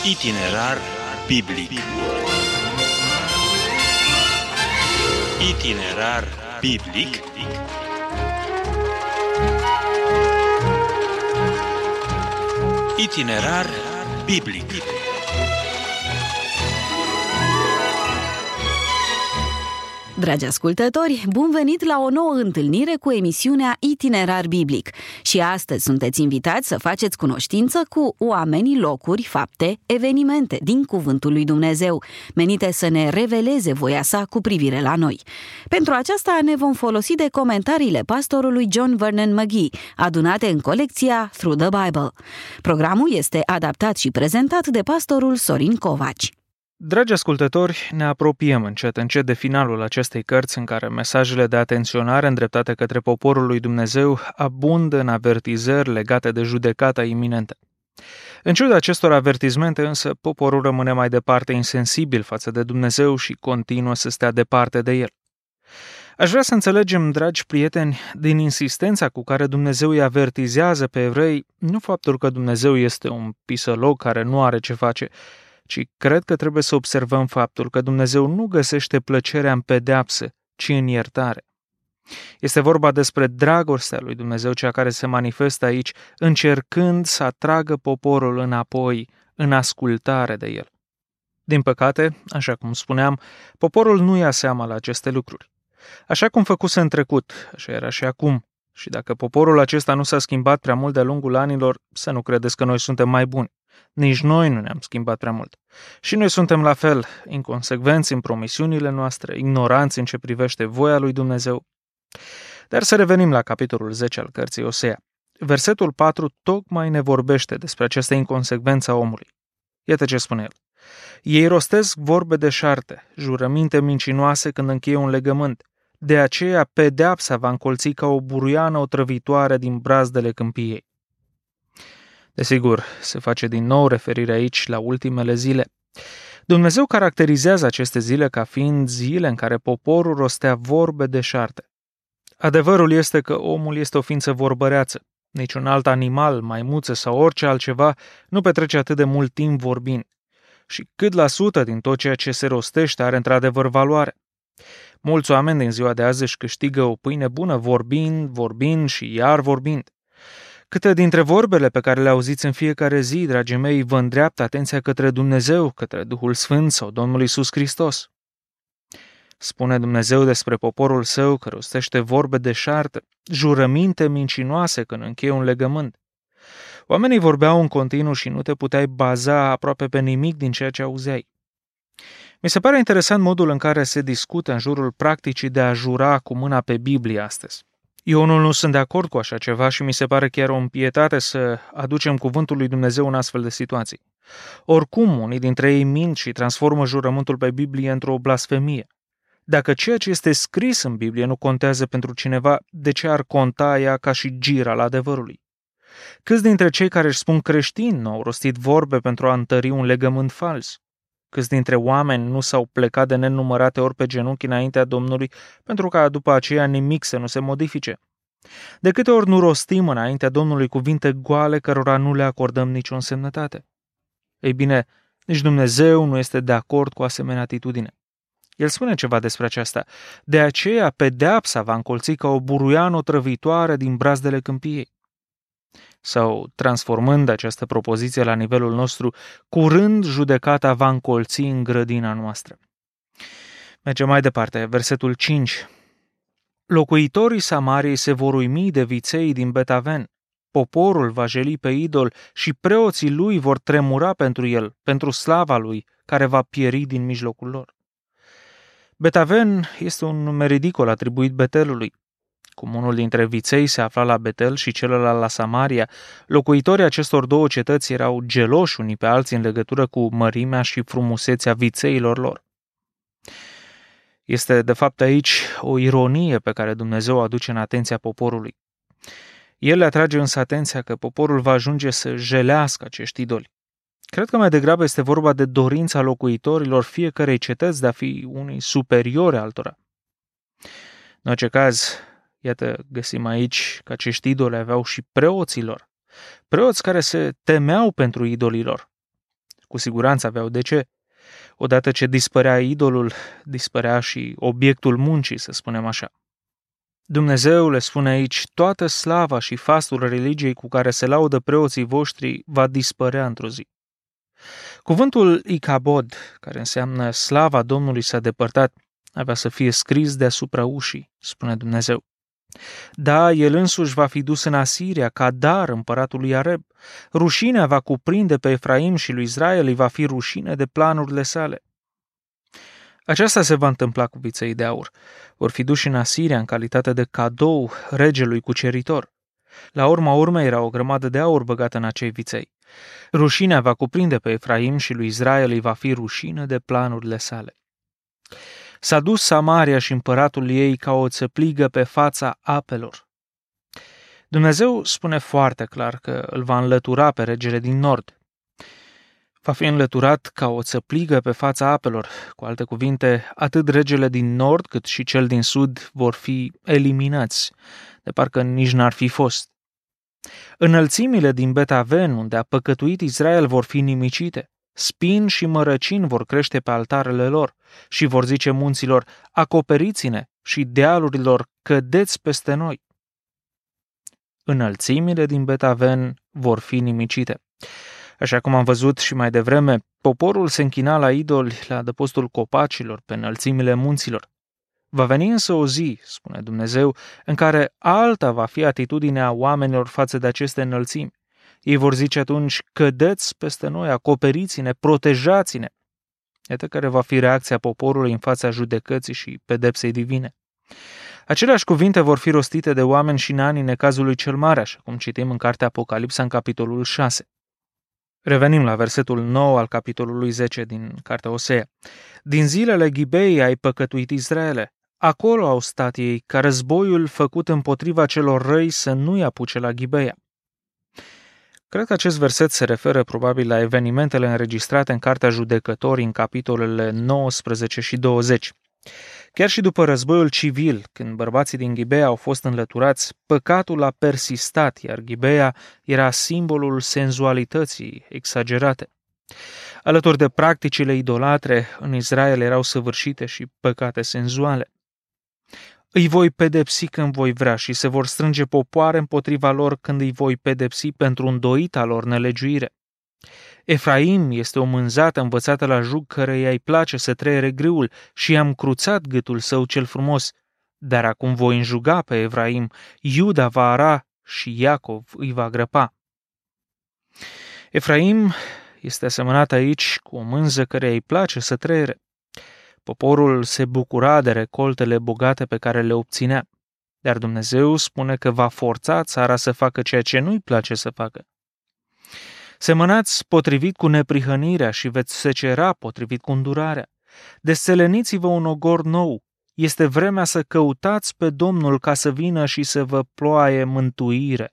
Itinerar biblic. Itinerar biblic. Itinerar biblic. Dragi ascultători, bun venit la o nouă întâlnire cu emisiunea Itinerar Biblic. Și astăzi sunteți invitați să faceți cunoștință cu oamenii, locuri, fapte, evenimente din Cuvântul lui Dumnezeu, menite să ne reveleze voia sa cu privire la noi. Pentru aceasta ne vom folosi de comentariile pastorului John Vernon McGee, adunate în colecția Through the Bible. Programul este adaptat și prezentat de pastorul Sorin Covaci. Dragi ascultători, ne apropiem încet de finalul acestei cărți în care mesajele de atenționare îndreptate către poporul lui Dumnezeu abundă în avertizări legate de judecata iminentă. În ciuda acestor avertizmente, însă, poporul rămâne mai departe insensibil față de Dumnezeu și continuă să stea departe de El. Aș vrea să înțelegem, dragi prieteni, din insistența cu care Dumnezeu îi avertizează pe evrei, nu faptul că Dumnezeu este un pisăloc care nu are ce face, ci cred că trebuie să observăm faptul că Dumnezeu nu găsește plăcerea în pedeapsă, ci în iertare. Este vorba despre dragostea lui Dumnezeu, cea care se manifestă aici, încercând să atragă poporul înapoi, în ascultare de El. Din păcate, așa cum spuneam, poporul nu ia seama la aceste lucruri. Așa cum făcuse în trecut, așa era și acum. Și dacă poporul acesta nu s-a schimbat prea mult de-a lungul anilor, să nu credeți că noi suntem mai buni. Nici noi nu ne-am schimbat prea mult. Și noi suntem la fel, inconsecvenți în promisiunile noastre, ignoranți în ce privește voia lui Dumnezeu. Dar să revenim la capitolul 10 al cărții Osea. Versetul 4 tocmai ne vorbește despre această inconsecvență a omului. Iată ce spune el. Ei rostesc vorbe deșarte, jurăminte mincinoase când încheie un legământ. De aceea pedeapsa va încolți ca o buruiană otrăvitoare din brazdele câmpiei. Desigur, se face din nou referire aici la ultimele zile. Dumnezeu caracterizează aceste zile ca fiind zile în care poporul rostea vorbe deșarte. Adevărul este că omul este o ființă vorbăreață. Niciun alt animal, maimuță sau orice altceva nu petrece atât de mult timp vorbind. Și cât la sută din tot ceea ce se rostește are într-adevăr valoare. Mulți oameni din ziua de azi își câștigă o pâine bună vorbind și iar vorbind. Câte dintre vorbele pe care le auziți în fiecare zi, dragii mei, vă îndreaptă atenția către Dumnezeu, către Duhul Sfânt sau Domnul Iisus Hristos? Spune Dumnezeu despre poporul său că rostește vorbe deșarte, jurăminte mincinoase când încheie un legământ. Oamenii vorbeau în continuu și nu te puteai baza aproape pe nimic din ceea ce auzeai. Mi se pare interesant modul în care se discută în jurul practicii de a jura cu mâna pe Biblie astăzi. Eu nu sunt de acord cu așa ceva și mi se pare chiar o impietate să aducem cuvântul lui Dumnezeu în astfel de situații. Oricum, unii dintre ei mint și transformă jurământul pe Biblie într-o blasfemie. Dacă ceea ce este scris în Biblie nu contează pentru cineva, de ce ar conta ea ca și gira la adevărului? Câți dintre cei care își spun creștini nu au rostit vorbe pentru a întări un legământ fals? Câți dintre oameni nu s-au plecat de nenumărate ori pe genunchi înaintea Domnului pentru ca după aceea nimic să nu se modifice? De câte ori nu rostim înaintea Domnului cuvinte goale cărora nu le acordăm nicio însemnătate? Ei bine, nici Dumnezeu nu este de acord cu asemenea atitudine. El spune ceva despre aceasta. De aceea pedeapsa va încolți ca o buruiană otrăvitoare din brazdele câmpiei. Sau, transformând această propoziție la nivelul nostru, curând judecata va încolți în grădina noastră. Mergem mai departe, versetul 5. Locuitorii Samariei se vor uimi de viței din Betaven. Poporul va jeli pe idol și preoții lui vor tremura pentru el, pentru slava lui, care va pieri din mijlocul lor. Betaven este un nume ridicol atribuit Betelului. Cum unul dintre viței se afla la Betel și celălalt la Samaria, locuitorii acestor două cetăți erau geloși unii pe alții în legătură cu mărimea și frumusețea vițeilor lor. Este, de fapt, aici o ironie pe care Dumnezeu o aduce în atenția poporului. El le atrage însă atenția că poporul va ajunge să jelească acești idoli. Cred că mai degrabă este vorba de dorința locuitorilor fiecărei cetăți de a fi unii superiori altora. În orice caz, iată, găsim aici că acești idoli aveau și preoților. Preoți care se temeau pentru idolilor. Cu siguranță aveau de ce. Odată ce dispărea idolul, dispărea și obiectul muncii, să spunem așa. Dumnezeu le spune aici, toată slava și fastul religiei cu care se laudă preoții voștri va dispărea într-o zi. Cuvântul Icabod, care înseamnă slava Domnului s-a depărtat, avea să fie scris deasupra ușii, spune Dumnezeu. Da, el însuși va fi dus în Asiria ca dar împăratului Areb. Rușinea va cuprinde pe Efraim și lui Israel îi va fi rușine de planurile sale. Aceasta se va întâmpla cu viței de aur. Vor fi duși în Asiria în calitate de cadou regelui cuceritor. La urma urmei era o grămadă de aur băgată în acei viței. Rușinea va cuprinde pe Efraim și lui Israel îi va fi rușine de planurile sale. S-a dus Samaria și împăratul ei ca o țăpligă pe fața apelor. Dumnezeu spune foarte clar că îl va înlătura pe regele din nord. Va fi înlăturat ca o țăpligă pe fața apelor. Cu alte cuvinte, atât regele din nord cât și cel din sud vor fi eliminați, de parcă nici n-ar fi fost. Înălțimile din Bet-Aven, unde a păcătuit Israel, vor fi nimicite. Spini și mărăcini vor crește pe altarele lor și vor zice munților, acoperiți-ne, și dealurilor, cădeți peste noi. Înălțimile din Bet-Aven vor fi nimicite. Așa cum am văzut și mai devreme, poporul se închina la idoli la adăpostul copacilor, pe înălțimile munților. Va veni însă o zi, spune Dumnezeu, în care alta va fi atitudinea oamenilor față de aceste înălțimi. Ei vor zice atunci, cădeți peste noi, acoperiți-ne, protejați-ne. Iată care va fi reacția poporului în fața judecății și pedepsei divine. Aceleași cuvinte vor fi rostite de oameni și în anii necazului cel mare, așa cum citim în cartea Apocalipsa în capitolul 6. Revenim la versetul 9 al capitolului 10 din cartea Osea. Din zilele Ghibei ai păcătuit Israele. Acolo au stat ei, ca războiul făcut împotriva celor răi să nu-i apuce la Ghibeia. Cred că acest verset se referă probabil la evenimentele înregistrate în cartea Judecătorii în capitolele 19 și 20. Chiar și după războiul civil, când bărbații din Ghibeia au fost înlăturați, păcatul a persistat, iar Ghibeia era simbolul senzualității exagerate. Alături de practicile idolatre, în Israel erau săvârșite și păcate senzuale. Îi voi pedepsi când voi vrea și se vor strânge popoare împotriva lor când îi voi pedepsi pentru îndoita lor nelegiuire. Efraim este o mânzată învățată la jug căreia îi place să trăiere grâul și i-am cruțat gâtul său cel frumos. Dar acum voi înjuga pe Efraim, Iuda va ara și Iacov îi va grăpa. Efraim este asemănat aici cu o mânză căreia îi place să trăiere. Poporul se bucura de recoltele bogate pe care le obținea, dar Dumnezeu spune că va forța țara să facă ceea ce nu-i place să facă. Semănați potrivit cu neprihănirea și veți secera potrivit cu îndurarea. Desțeleniți-vă un ogor nou. Este vremea să căutați pe Domnul ca să vină și să vă ploaie mântuire.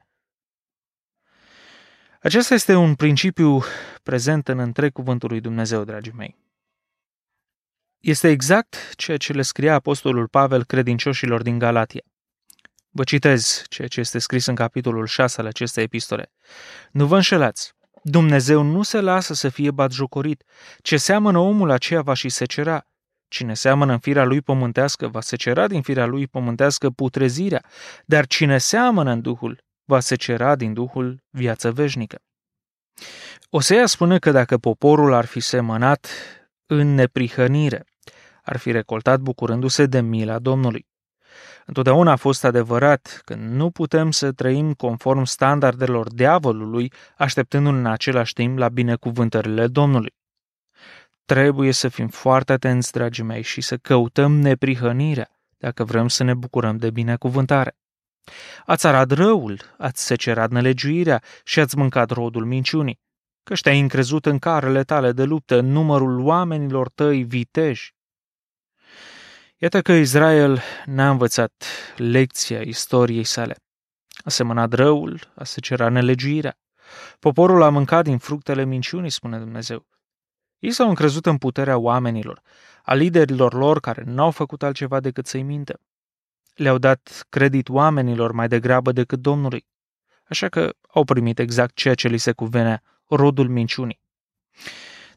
Acesta este un principiu prezent în întreg cuvântul lui Dumnezeu, dragii mei. Este exact ceea ce le scria apostolul Pavel credincioșilor din Galatia. Vă citez ceea ce este scris în capitolul 6 al acestei epistole. Nu vă înșelați. Dumnezeu nu se lasă să fie batjocorit. Ce seamănă omul, aceea va și secera. Cine seamănă în firea lui pământească, va secera din firea lui pământească putrezirea, dar cine seamănă în Duhul, va secera din Duhul viață veșnică. Osea spune că dacă poporul ar fi semănat în neprihănire, ar fi recoltat bucurându-se de mila Domnului. Întotdeauna a fost adevărat că nu putem să trăim conform standardelor diavolului, așteptându-ne în același timp la binecuvântările Domnului. Trebuie să fim foarte atenți, dragii mei, și să căutăm neprihănirea dacă vrem să ne bucurăm de binecuvântare. Ați arat răul, ați secerat nelegiuirea și ați mâncat rodul minciunii, căci te-ai încrezut în carele tale de luptă, în numărul oamenilor tăi viteji. Iată că Israel n-a învățat lecția istoriei sale. A semănat răul, a secerat nelegiuirea. Poporul a mâncat din fructele minciunii, spune Dumnezeu. Ei s-au încrezut în puterea oamenilor, a liderilor lor care n-au făcut altceva decât să-i mintă. Le-au dat credit oamenilor mai degrabă decât Domnului, așa că au primit exact ceea ce li se cuvenea, rodul minciunii.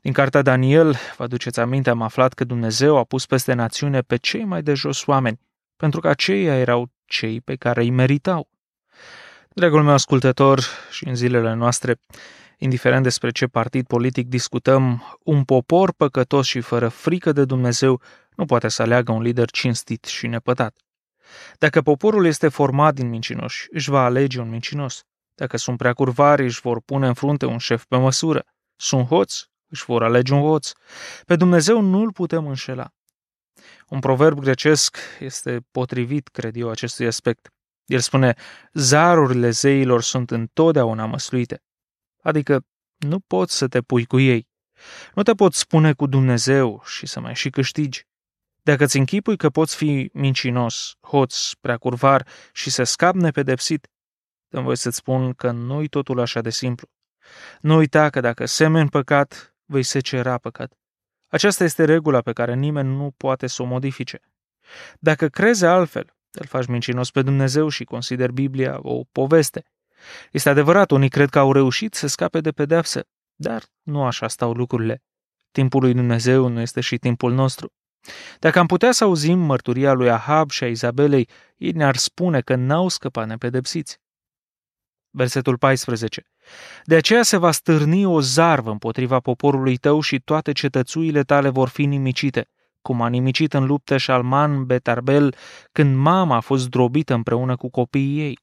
Din cartea Daniel, vă aduceți aminte, am aflat că Dumnezeu a pus peste națiune pe cei mai de jos oameni, pentru că aceia erau cei pe care îi meritau. Dragul meu ascultător, și în zilele noastre, indiferent despre ce partid politic discutăm, un popor păcătos și fără frică de Dumnezeu nu poate să aleagă un lider cinstit și nepătat. Dacă poporul este format din mincinoși, își va alege un mincinos. Dacă sunt prea curvari, își vor pune în frunte un șef pe măsură. Sunt hoți, își vor alege un hoț. Pe Dumnezeu nu-L putem înșela. Un proverb grecesc este potrivit, cred eu, acestui aspect. El spune, zarurile zeilor sunt întotdeauna măsluite. Adică nu poți să te pui cu ei. Nu te poți spune cu Dumnezeu și să mai și câștigi. Dacă îți închipui că poți fi mincinos, hoț, prea curvar și să scapi nepedepsit, dă-mi voie să-ți spun că nu-i totul așa de simplu. Nu uita că dacă semeni păcat, vei secera păcat. Aceasta este regula pe care nimeni nu poate să o modifice. Dacă crezi altfel, îl faci mincinos pe Dumnezeu și consideri Biblia o poveste. Este adevărat, unii cred că au reușit să scape de pedeapsă, dar nu așa stau lucrurile. Timpul lui Dumnezeu nu este și timpul nostru. Dacă am putea să auzim mărturia lui Ahab și a Izabelei, ei ne-ar spune că n-au scăpat nepedepsiți. Versetul 14. De aceea se va stârni o zarvă împotriva poporului tău și toate cetățuile tale vor fi nimicite, cum a nimicit în luptă Șalman Betarbel când mama a fost zdrobită împreună cu copiii ei.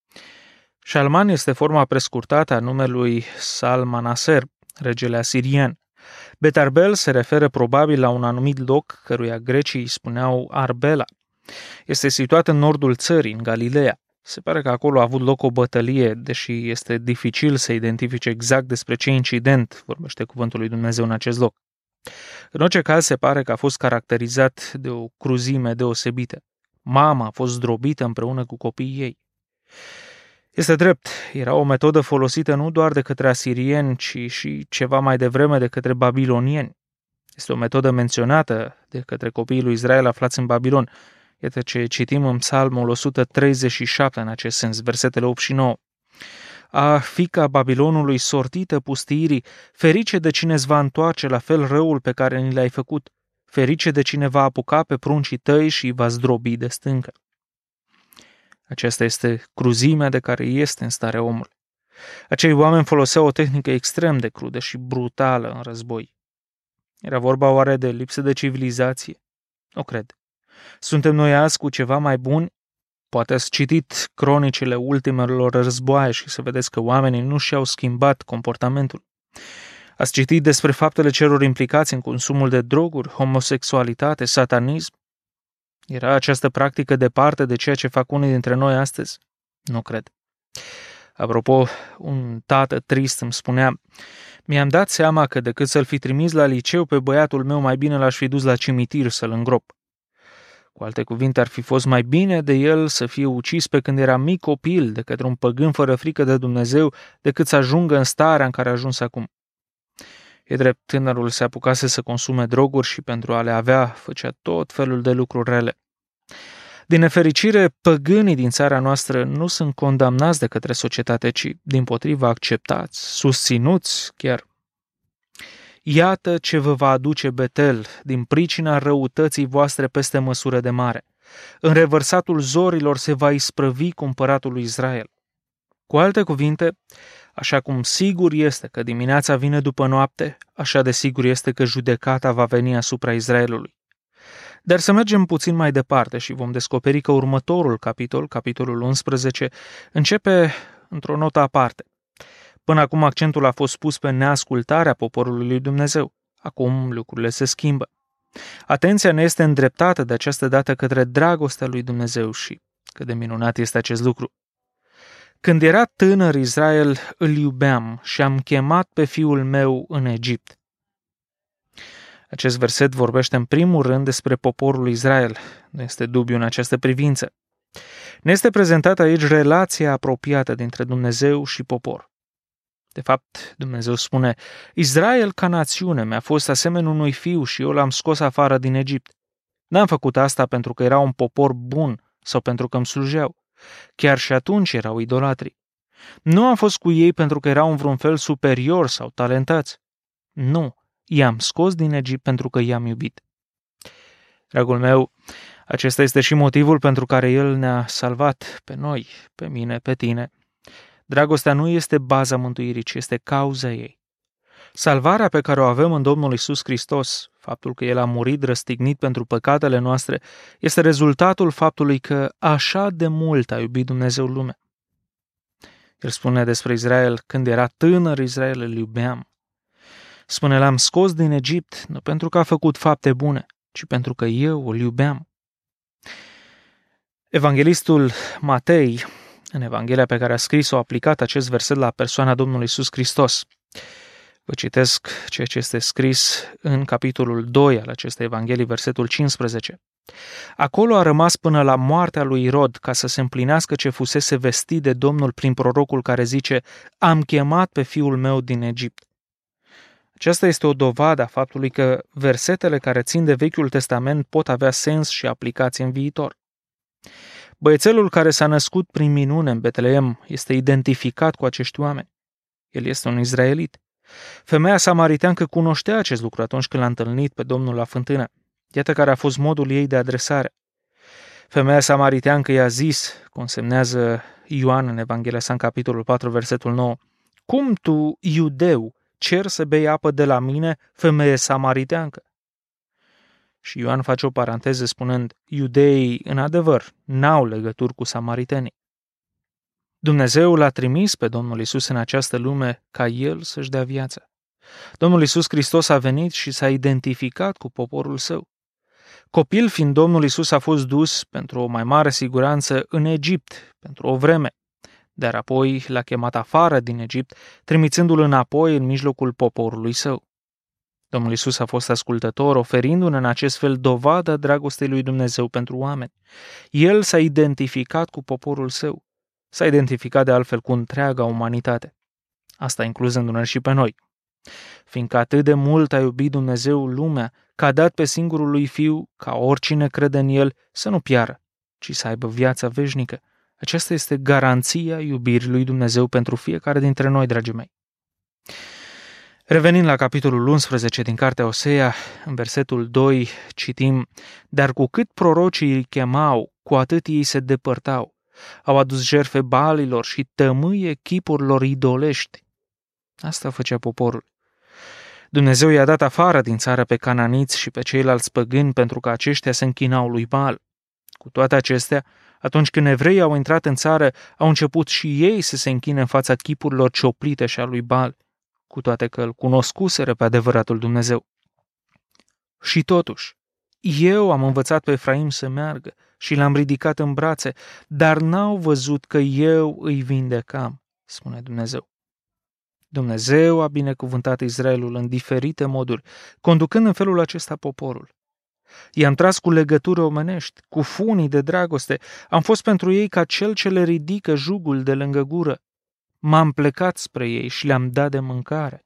Șalman este forma prescurtată a numelui Salmanaser, regele asirian. Betarbel se referă probabil la un anumit loc căruia grecii îi spuneau Arbela. Este situat în nordul țării, în Galileea. Se pare că acolo a avut loc o bătălie, deși este dificil să identifice exact despre ce incident vorbește cuvântul lui Dumnezeu în acest loc. În orice caz, se pare că a fost caracterizat de o cruzime deosebită. Mama a fost zdrobită împreună cu copiii ei. Este drept, era o metodă folosită nu doar de către asirieni, ci și ceva mai devreme de către babilonieni. Este o metodă menționată de către copiii lui Israel aflați în Babilon. Iată ce citim în Psalmul 137 în acest sens, versetele 8 și 9. A, fiica Babilonului sortită pustiirii, ferice de cine îți va întoarce la fel răul pe care ni l-ai făcut, ferice de cine va apuca pe pruncii tăi și va zdrobi de stâncă. Aceasta este cruzimea de care este în stare omul. Acei oameni foloseau o tehnică extrem de crudă și brutală în război. Era vorba oare de lipsă de civilizație? Nu cred. Suntem noi azi cu ceva mai buni? Poate ați citit cronicile ultimelor războaie și să vedeți că oamenii nu și-au schimbat comportamentul. Ați citit despre faptele celor implicați în consumul de droguri, homosexualitate, satanism? Era această practică departe de ceea ce fac unii dintre noi astăzi? Nu cred. Apropo, un tată trist îmi spunea, mi-am dat seama că decât să-l fi trimis la liceu pe băiatul meu, mai bine l-aș fi dus la cimitir să-l îngrop. Cu alte cuvinte, ar fi fost mai bine de el să fie ucis pe când era mic copil de către un păgân fără frică de Dumnezeu, decât să ajungă în starea în care a ajuns acum. E drept, tânărul se apucase să consume droguri și pentru a le avea făcea tot felul de lucruri rele. Din nefericire, păgânii din țara noastră nu sunt condamnați de către societate, ci dimpotrivă acceptați, susținuți chiar. Iată ce vă va aduce Betel din pricina răutății voastre peste măsură de mare. În revărsatul zorilor se va isprăvi cumpăratul lui Israel. Cu alte cuvinte, așa cum sigur este că dimineața vine după noapte, așa de sigur este că judecata va veni asupra Israelului. Dar să mergem puțin mai departe și vom descoperi că următorul capitol, capitolul 11, începe într-o notă aparte. Până acum accentul a fost pus pe neascultarea poporului lui Dumnezeu. Acum lucrurile se schimbă. Atenția ne este îndreptată de această dată către dragostea lui Dumnezeu și cât de minunat este acest lucru. Când era tânăr Israel, îl iubeam și am chemat pe fiul meu în Egipt. Acest verset vorbește în primul rând despre poporul Israel. Nu este dubiu în această privință. Ne este prezentată aici relația apropiată dintre Dumnezeu și popor. De fapt, Dumnezeu spune, Israel ca națiune mi-a fost asemenea unui fiu și eu l-am scos afară din Egipt. N-am făcut asta pentru că era un popor bun sau pentru că îmi slujeau. Chiar și atunci erau idolatri. Nu am fost cu ei pentru că erau în vreun fel superior sau talentați. Nu, I-am scos din Egipt pentru că i-am iubit. Dragul meu, acesta este și motivul pentru care El ne-a salvat pe noi, pe mine, pe tine. Dragostea nu este baza mântuirii, ci este cauza ei. Salvarea pe care o avem în Domnul Iisus Hristos, faptul că El a murit răstignit pentru păcatele noastre, este rezultatul faptului că așa de mult a iubit Dumnezeu lumea. El spune despre Israel, când era tânăr Israel îl iubeam. Spune, l-am scos din Egipt, nu pentru că a făcut fapte bune, ci pentru că eu îl iubeam. Evanghelistul Matei, în Evanghelia pe care a scris-o, a aplicat acest verset la persoana Domnului Iisus Hristos. Vă citesc ceea ce este scris în capitolul 2 al acestei Evanghelii, versetul 15. Acolo a rămas până la moartea lui Irod, ca să se împlinească ce fusese vestit de Domnul prin prorocul care zice, am chemat pe fiul meu din Egipt. Aceasta este o dovadă a faptului că versetele care țin de Vechiul Testament pot avea sens și aplicație în viitor. Băiețelul care s-a născut prin minune în Betleem este identificat cu acești oameni. El este un izraelit. Femeia samariteancă cunoștea acest lucru atunci când l-a întâlnit pe Domnul la fântână. Iată care a fost modul ei de adresare. Femeia samariteancă i-a zis, consemnează Ioan în Evanghelia sa în capitolul 4, versetul 9, cum tu, iudeu, cer să bei apă de la mine, femeie samariteancă? Și Ioan face o paranteză spunând, iudeii, în adevăr, n-au legături cu samaritenii. Dumnezeu l-a trimis pe Domnul Iisus în această lume ca El să-și dea viața. Domnul Iisus Hristos a venit și s-a identificat cu poporul său. Copil fiind Domnul Iisus a fost dus pentru o mai mare siguranță în Egipt, pentru o vreme, dar apoi l-a chemat afară din Egipt, trimițându-l înapoi în mijlocul poporului său. Domnul Iisus a fost ascultător, oferindu-ne în acest fel dovada dragostei lui Dumnezeu pentru oameni. El s-a identificat cu poporul său. S-a identificat de altfel cu întreaga umanitate. Asta incluzându-ne și pe noi. Fiindcă atât de mult a iubit Dumnezeu lumea, că a dat pe singurul lui Fiu, ca oricine crede în El, să nu piară, ci să aibă viața veșnică. Aceasta este garanția iubirii lui Dumnezeu pentru fiecare dintre noi, dragii mei. Revenind la capitolul 11 din cartea Osea, în versetul 2 citim, dar cu cât prorocii îi chemau, cu atât ei se depărtau. Au adus jertfe balilor și tămâie chipurilor idolești. Asta făcea poporul. Dumnezeu i-a dat afară din țară pe cananiți și pe ceilalți păgâni pentru că aceștia se închinau lui Baal. Cu toate acestea, atunci când evreii au intrat în țară, au început și ei să se închine în fața chipurilor cioplite și a lui Baal, cu toate că îl cunoscuseră pe adevăratul Dumnezeu. Și totuși, eu am învățat pe Efraim să meargă și l-am ridicat în brațe, dar n-au văzut că eu îi vindecam, spune Dumnezeu. Dumnezeu a binecuvântat Israelul în diferite moduri, conducând în felul acesta poporul. I-am tras cu legături omenești, cu funii de dragoste, am fost pentru ei ca cel ce le ridică jugul de lângă gură. M-am plecat spre ei și le-am dat de mâncare.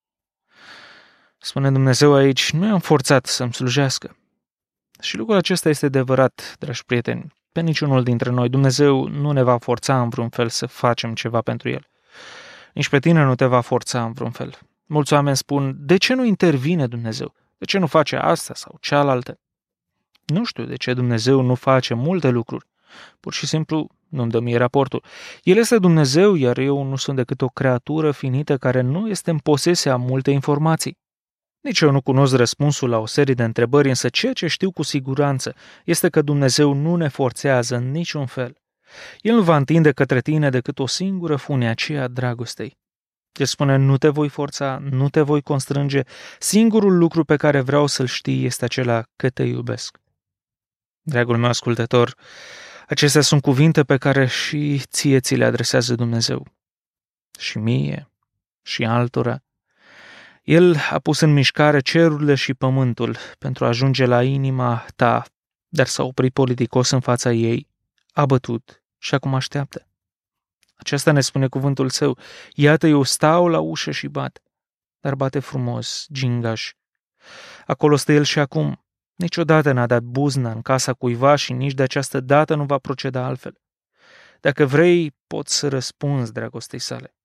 Spune Dumnezeu aici, nu i-am forțat să-mi slujească. Și lucrul acesta este adevărat, dragi prieteni, pe niciunul dintre noi. Dumnezeu nu ne va forța în vreun fel să facem ceva pentru El. Nici pe tine nu te va forța în vreun fel. Mulți oameni spun, de ce nu intervine Dumnezeu? De ce nu face asta sau cealaltă? Nu știu de ce Dumnezeu nu face multe lucruri. Pur și simplu nu-mi dă mie raportul. El este Dumnezeu, iar eu nu sunt decât o creatură finită care nu este în posesia multe informații. Nici eu nu cunosc răspunsul la o serie de întrebări, însă ceea ce știu cu siguranță este că Dumnezeu nu ne forțează în niciun fel. El nu va întinde către tine decât o singură funie, aceea a dragostei. El spune, nu te voi forța, nu te voi constrânge, singurul lucru pe care vreau să-l știi este acela că te iubesc. Dragul meu ascultător, acestea sunt cuvinte pe care și ție ți le adresează Dumnezeu. Și mie, și altora. El a pus în mișcare cerurile și pământul pentru a ajunge la inima ta, dar s-a oprit politicos în fața ei, a bătut și acum așteaptă. Aceasta ne spune cuvântul său, iată eu stau la ușă și bat, dar bate frumos, gingaș. Acolo stă el și acum, niciodată n-a dat buzna în casa cuiva și nici de această dată nu va proceda altfel. Dacă vrei, poți să răspunzi dragostei sale.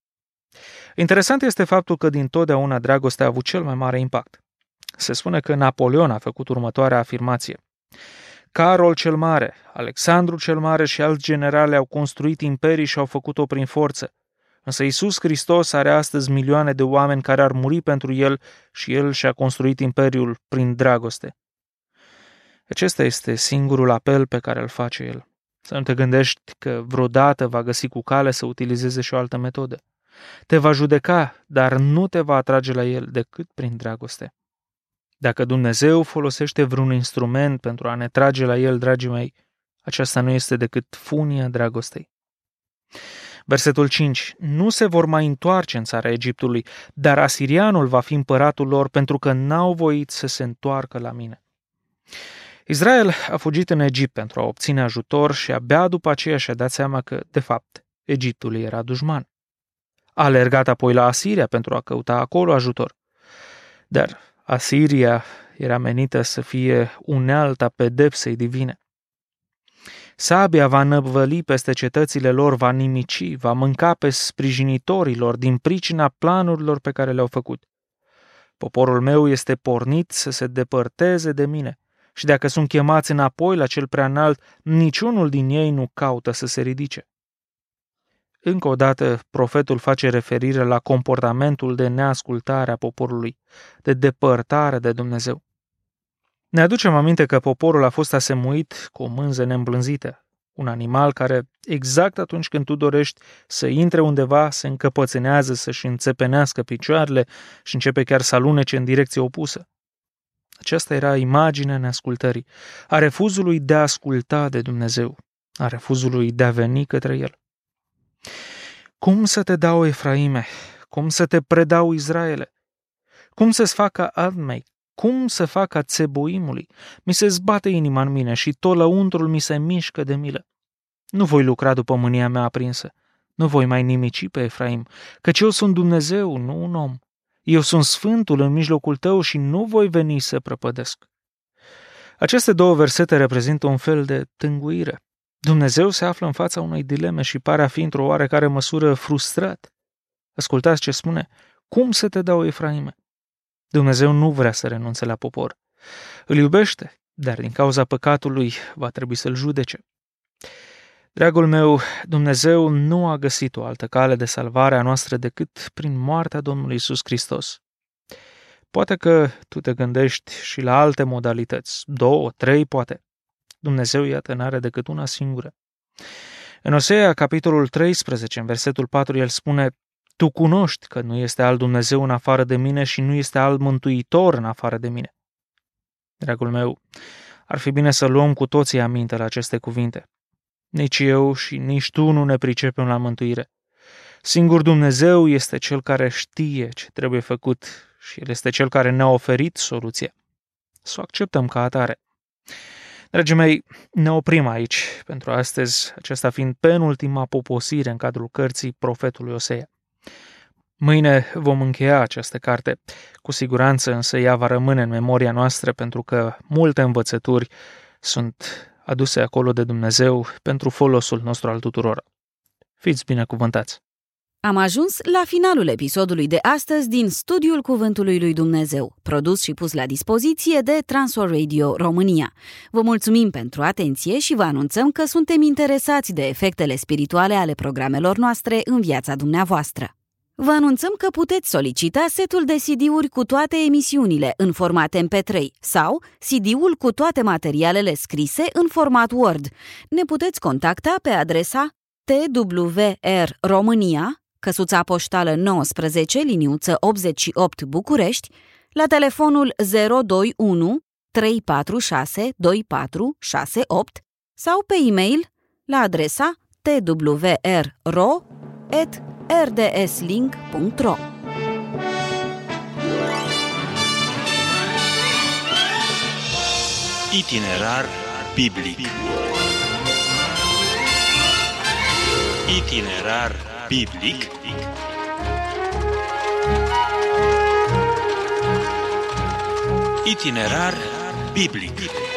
Interesant este faptul că dintotdeauna dragostea a avut cel mai mare impact. Se spune că Napoleon a făcut următoarea afirmație. Carol cel Mare, Alexandru cel Mare și alți generali au construit imperii și au făcut-o prin forță. Însă Iisus Hristos are astăzi milioane de oameni care ar muri pentru El și El și-a construit imperiul prin dragoste. Acesta este singurul apel pe care îl face El. Să nu te gândești că vreodată va găsi cu cale să utilizeze și o altă metodă. Te va judeca, dar nu te va atrage la El decât prin dragoste. Dacă Dumnezeu folosește vreun instrument pentru a ne trage la El, dragii mei, aceasta nu este decât funia dragostei. Versetul 5. Nu se vor mai întoarce în țara Egiptului, dar asirianul va fi împăratul lor pentru că n-au voit să se întoarcă la mine. Israel a fugit în Egipt pentru a obține ajutor și abia după aceea și-a dat seama că, de fapt, Egiptul era dușman. A alergat apoi la Asiria pentru a căuta acolo ajutor. Dar Asiria era menită să fie unealta pedepsei divine. Sabia va năvăli peste cetățile lor, va nimici, va mânca pe sprijinitorii lor din pricina planurilor pe care le-au făcut. Poporul meu este pornit să se depărteze de mine și dacă sunt chemați înapoi la cel prea înalt, niciunul din ei nu caută să se ridice. Încă o dată, profetul face referire la comportamentul de neascultare a poporului, de depărtare de Dumnezeu. Ne aducem aminte că poporul a fost asemuit cu o mânză neîmblânzită, un animal care, exact atunci când tu dorești să intre undeva, se încăpățânează, să-și înțepenească picioarele și începe chiar să alunece în direcție opusă. Aceasta era imaginea neascultării, a refuzului de a asculta de Dumnezeu, a refuzului de a veni către El. Cum să te dau, Efraime? Cum să te predau, Israele? Cum să-ți facă Admei? Cum să fac a Țeboimului? Mi se zbate inima în mine și tot lăuntrul mi se mișcă de milă. Nu voi lucra după mânia mea aprinsă. Nu voi mai nimici pe Efraim, căci eu sunt Dumnezeu, nu un om. Eu sunt Sfântul în mijlocul tău și nu voi veni să prăpădesc. Aceste două versete reprezintă un fel de tânguire. Dumnezeu se află în fața unei dileme și pare a fi într-o oarecare măsură frustrat. Ascultați ce spune. Cum să te dau, Efraime? Dumnezeu nu vrea să renunțe la popor. Îl iubește, dar din cauza păcatului va trebui să-l judece. Dragul meu, Dumnezeu nu a găsit o altă cale de salvare a noastră decât prin moartea Domnului Iisus Hristos. Poate că tu te gândești și la alte modalități, 2, 3 poate. Dumnezeu, iată, n-are decât una singură. În Osea, capitolul 13, în versetul 4, el spune: Tu cunoști că nu este alt Dumnezeu în afară de mine și nu este alt mântuitor în afară de mine. Dragul meu, ar fi bine să luăm cu toții aminte la aceste cuvinte. Nici eu și nici tu nu ne pricepem la mântuire. Singur Dumnezeu este Cel care știe ce trebuie făcut și El este Cel care ne-a oferit soluția. Să o acceptăm ca atare. Dragii mei, ne oprim aici pentru astăzi, aceasta fiind penultima poposire în cadrul cărții profetului Osea. Mâine vom încheia această carte, cu siguranță însă ea va rămâne în memoria noastră pentru că multe învățături sunt aduse acolo de Dumnezeu pentru folosul nostru al tuturor. Fiți binecuvântați! Am ajuns la finalul episodului de astăzi din Studiul Cuvântului lui Dumnezeu, produs și pus la dispoziție de Transworld Radio România. Vă mulțumim pentru atenție și vă anunțăm că suntem interesați de efectele spirituale ale programelor noastre în viața dumneavoastră. Vă anunțăm că puteți solicita setul de CD-uri cu toate emisiunile în format MP3 sau CD-ul cu toate materialele scrise în format Word. Ne puteți contacta pe adresa TWR România, căsuța poștală 19, liniuță 88 București, la telefonul 021 346 2468 sau pe e-mail la adresa twrro@rdslink.ro. Itinerar biblic. Itinerar biblic. Itinerar biblic.